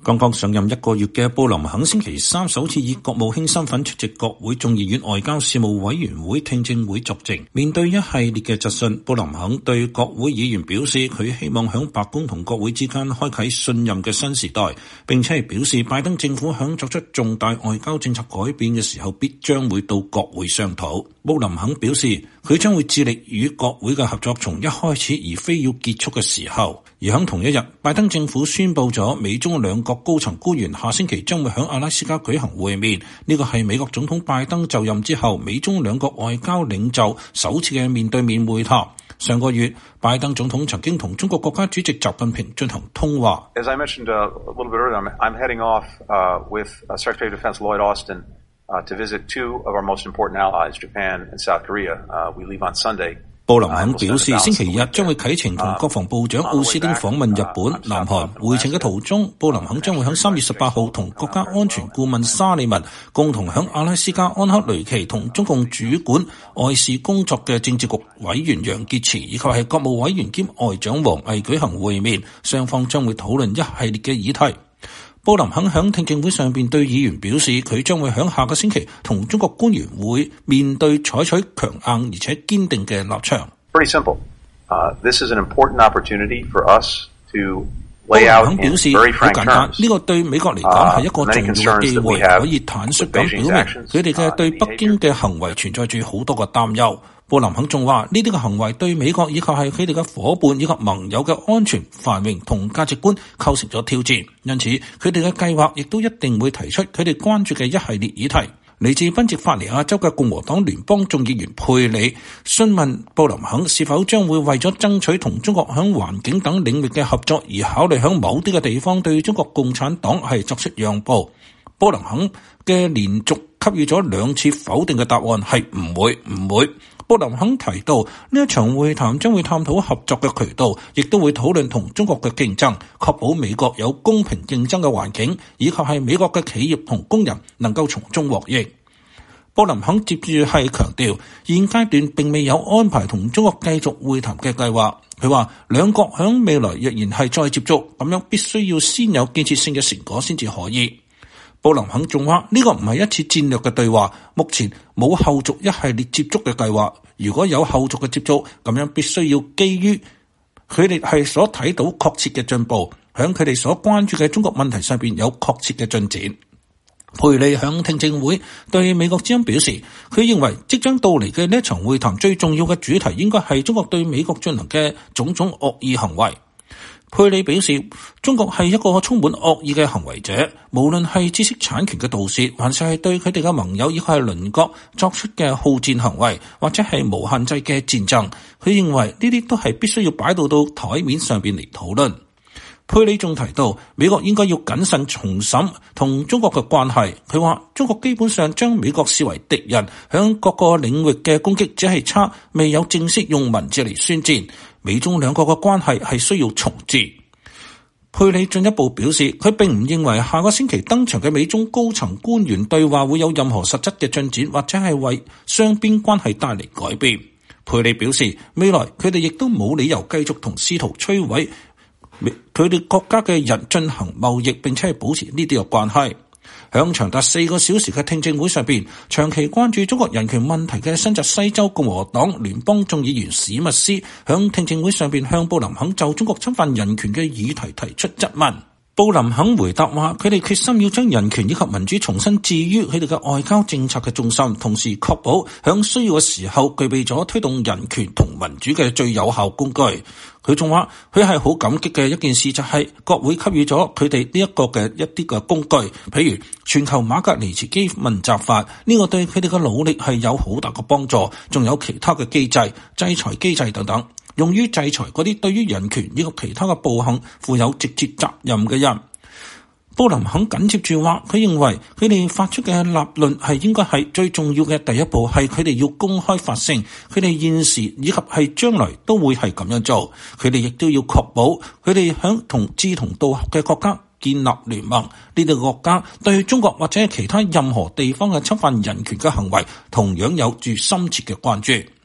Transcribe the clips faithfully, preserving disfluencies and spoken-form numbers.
剛剛上任一個月嘅布林肯星期三首次以國務卿身份出席國會眾議院外交事務委員會聽證會作證。面對一系列嘅質詢，布林肯對國會議員表示佢希望響白宮同國會之間開啟信任嘅新時代，並且係表示拜登政府響作出重大外交政策改變嘅時候必將會到國會商討。布林肯表示佢將會致力與國會嘅合作從一開始而非要結束嘅時候。而響同一日，拜登政府宣布咗美中兩國高層官員下星期將會響阿拉斯加舉行會面，呢個係美國總統拜登就任之後美中兩國外交領袖首次嘅面對面會談。上個月，拜登總統曾經同中國國家主席習近平進行通話。 As I mentioned a little bit earlier, I'm heading off uh, with Secretary of Defense Lloyd Austin uh, to visit two of our most important allies, Japan and South Korea. Uh, we leave on Sunday. 布林肯表示，星期日將會啟程同國防部長奧斯汀訪問日本、南韓。回程嘅途中，布林肯將會喺三月十八號同國家安全顧問沙利文共同喺阿拉斯加安克雷奇同中共主管外事工作嘅政治局委員楊潔篪以及係國務委員兼外長王毅舉行會面，雙方將會討論一系列嘅議題。布林肯喺聽證會上邊對議員表示，佢將會喺下個星期同中國官員會面對採取強硬而且堅定嘅立場。 Pretty simple. Uh, this is an important opportunity for us to 布林肯表示好 lay out in very frank 簡單， terms. 呢個對美國嚟講係一個重要嘅機會，可以坦率咁表明佢哋嘅對北京嘅行為存在住好多嘅擔憂。布林肯仲話呢啲嘅行為對美國以及係佢哋嘅夥伴以及盟友嘅安全、繁榮同價值觀構成咗挑戰，因此佢哋嘅計劃亦都一定會提出佢哋關注嘅一系列議題。嚟自賓夕法尼亞州嘅共和黨聯邦眾議員佩里詢問布林肯是否將會為咗爭取同中國響環境等領域嘅合作而考慮響某啲嘅地方對中國共產黨係作出讓步。布林肯嘅連續給予咗兩次否定嘅答案係唔會唔會。布林肯提到呢一場會談將會探討合作嘅渠道，亦都會討論同中國嘅競爭，確保美國有公平競爭嘅環境，以及係美國嘅企業同工人能夠從中獲益。布林肯接住係強調，現階段並未有安排同中國繼續會談嘅計劃。佢話兩國響未來若然係再接觸，咁樣必須要先有建設性嘅成果先至可以。布林肯仲話呢個唔係一次戰略嘅對話，目前冇後續一系列接觸嘅計劃。如果有後續嘅接觸，咁樣必須要基於佢哋係所睇到確切嘅進步，響佢哋所關注嘅中國問題上邊有確切嘅進展。佩里響聽證會對美國之音表示，佢認為即將到嚟嘅呢一場會談最重要嘅主題應該係中國對美國進行嘅種種惡意行為。佩里表示，中國係一個充滿惡意嘅行為者，無論係知識產權嘅盜竊，還是係對佢哋嘅盟友以及係鄰國作出嘅好戰行為，或者係無限制嘅戰爭。佢認為呢啲都係必須要擺到到台面上邊嚟討論。佩里仲提到，美國應該要謹慎重審同中國嘅關係。佢話中國基本上將美國視為敵人，響各個領域嘅攻擊只係差未有正式用文字嚟宣戰。美中兩國嘅關係係需要重置。佩里進一步表示，佢並唔認為下個星期登場嘅美中高層官員對話會有任何實質嘅進展，或者係為雙邊關係帶嚟改變。佩里表示，未來佢哋亦都冇理由繼續同試圖摧毀佢哋國家嘅人進行貿易，並且係保持呢啲嘅關係。響長達四個小時嘅聽證會上邊，長期關注中國人權問題嘅新澤西州共和黨聯邦眾議員史密斯響聽證會上邊向布林肯就中國侵犯人權嘅議題提出質問。布林肯回答話，佢哋決心要將人權以及民主重新置於佢哋嘅外交政策嘅中心，同時確保響需要嘅時候具備咗推動人權同民主嘅最有效工具。佢仲話佢係好感激嘅一件事就係國會給予咗佢哋呢一個嘅一啲嘅工具，譬如全球馬格尼茨基問責法，呢個對佢哋嘅努力係有好大嘅幫助，仲有其他嘅機制、制裁機制等等，用於制裁嗰啲對於人權以及其他嘅暴行負有直接責任嘅人。布林肯緊接住話，佢認為佢哋發出嘅立論係應該係最重要嘅第一步，係佢哋要公開發聲，佢哋現時以及係將來都會係咁樣做。佢哋亦都要確保佢哋響同志同道合嘅國家建立聯盟，呢啲國家對中國或者其他任何地方嘅侵犯人權嘅行為同樣有住深切嘅關注。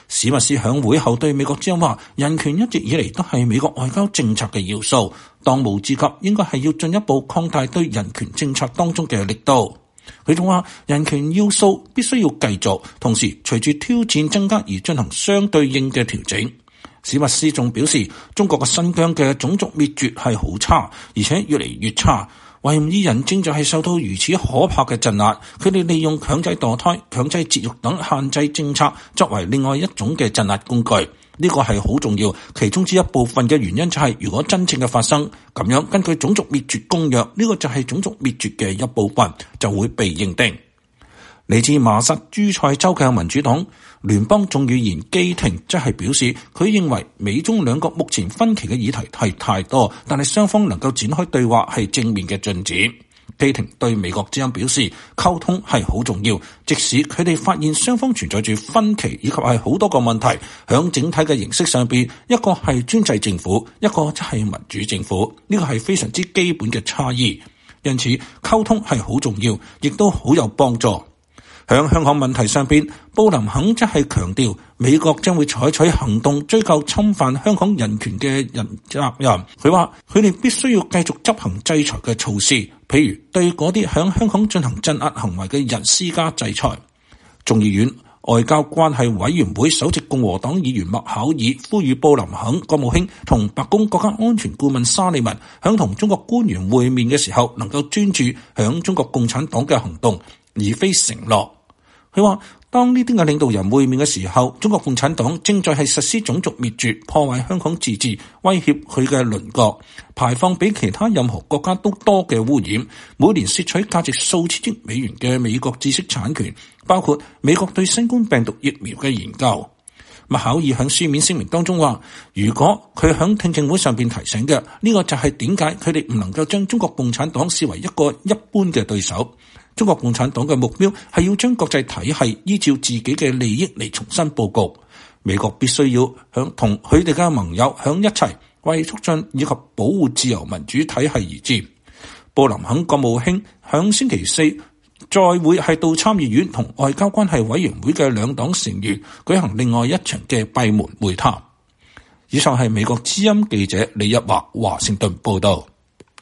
史密斯響會後對美國之音話，人權一直以嚟都係美國外交政策嘅要素，當務之急應該係要進一步擴大對人權政策當中嘅力度。佢仲話，人權要素必須要繼續，同時隨住挑戰增加而進行相對應嘅調整。史密斯仲表示，中國嘅新疆嘅種族滅絕係好差，而且越嚟越差。維吾爾人正在係受到如此可怕嘅鎮壓，佢哋利用強制墮胎、強制節育等限制政策作為另外一種嘅鎮壓工具。呢個係好重要，其中之一部分嘅原因就係，如果真正嘅發生咁樣，根據種族滅絕公約，呢個就係種族滅絕嘅一部分，就會被認定。嚟自馬薩諸塞州嘅民主黨聯邦眾議員基廷即係表示，佢認為美中兩國目前分歧嘅議題係太多，但係雙方能夠展開對話係正面嘅進展。基廷對美國之音表示，溝通係好重要，即使佢哋發現雙方存在住分歧以及係好多個問題，響整體嘅形式上邊，一個係專制政府，一個即係民主政府，呢個係非常之基本嘅差異。因此溝通係好重要，亦都好有幫助。響香港問題上邊，布林肯則係強調美國將會採取行動追究侵犯香港人權嘅人責任。佢話佢哋必須要繼續執行制裁嘅措施，譬如對嗰啲響香港進行鎮壓行為嘅人施加制裁。眾議院外交關係委員會首席共和黨議員麥考爾呼籲布林肯國務卿同白宮國家安全顧問沙利文響同中國官員會面嘅時候，能夠專注響中國共產黨嘅行動，而非承諾。佢話，當呢啲嘅領導人會面嘅時候，中國共產黨正在係實施種族滅絕，破壞香港自治，威脅佢嘅鄰國，排放比其他任何國家都多嘅污染，每年竊取價值數千億美元嘅美國知識產權，包括美國對新冠病毒疫苗嘅研究。麥考爾喺書面聲明當中話，如果佢喺聽證會上邊提醒嘅，呢個就係點解佢哋唔能夠將中國共產黨視為一個一般嘅對手。中國共產黨嘅目標係要將國際體系依照自己嘅利益嚟重新佈局。美國必須要響同佢哋嘅盟友響一齊，為促進以及保護自由民主體系而戰。布林肯國務卿響星期四再會係到參議院同外交關係委員會嘅兩黨成員舉行另外一場嘅閉門會談。以上係美國之音記者李日華華盛頓報道。